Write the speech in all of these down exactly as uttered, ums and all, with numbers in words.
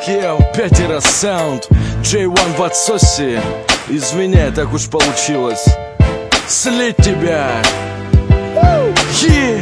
Кео, пятеро саунд, джей один в отсосе. Извиняй, так уж получилось. Слить тебя. Yeah.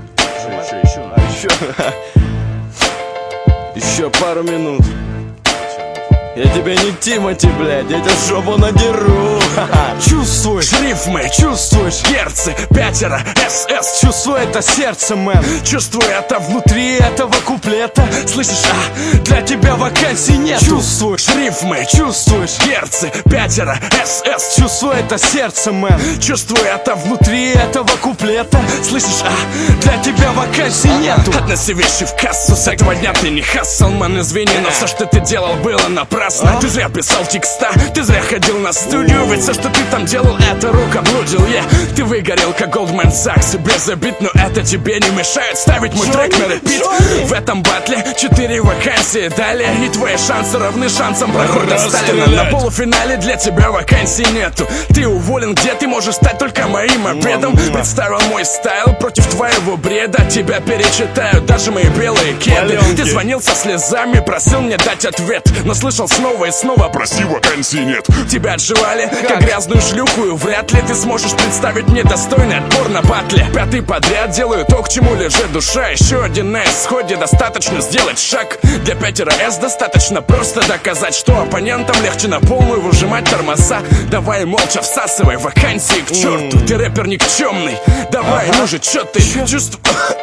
Еще пару минут. Я тебя не Тимати, блядь, я тебя в жопу надеру. Чувствуешь рифмы, чувствуешь герцы, пятеро, эс эс, чувствуй это сердце, мэн. Чувствуй это внутри этого куплета. Слышишь, а для тебя вакансий нет. Чувствуешь рифмы, чувствуешь герцы, пятеро, эс эс, чувствуй это сердце, мэн. Чувствуй это внутри этого куплета. Слышишь, а для тебя вакансий нету. Относи вещи в кассу, с этого дня ты не хассал, мэн, извини, но все, что ты делал, было напрасно. Ты зря писал текста, ты зря ходил на студию. Ведь все, что ты там делал, это рукоблудил, yeah. Ты выгорел, как Goldman Sachs, без обид, но это тебе не мешает ставить мой трек на репит. В этом батле четыре вакансии далее, и твои шансы равны шансам прохода Сталина. На полуфинале для тебя вакансий нету. Ты уволен, где ты можешь стать только моим обедом. Представил мой стайл против твоего бреда. Тебя перечитают даже мои белые кеды. Ты звонил со слезами, просил мне дать ответ, но слышал снова и снова: прости, вакансий нет. Тебя отживали, как грязную шлюху, и вряд ли ты сможешь представить мне достойный отбор на батле. Пятый подряд делаю то, к чему лежит душа. Еще один на исходе, достаточно сделать шаг. Для пятеро эс достаточно просто доказать, что оппонентам легче на полную выжимать тормоза. Давай молча всасывай вакансии к черту. Ты рэпер никчемный, давай, ну же, чё ты чувствуешь?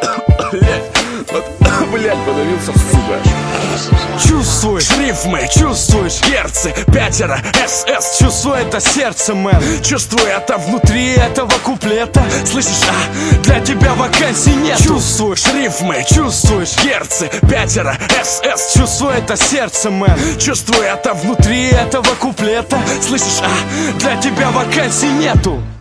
Блять, подавился, сука. Чувствуешь рифмы, чувствуешь герцы, пятеро, эс эс, чувствуй это сердце, мэн. Чувствуй это внутри этого куплета. Слышишь, а для тебя вакансий нет. Чувствуешь рифмы, чувствуешь герцы, пятеро, эс эс, чувствуй это сердце, мэн. Чувствуй это внутри этого куплета. Слышишь, а для тебя вакансий нету.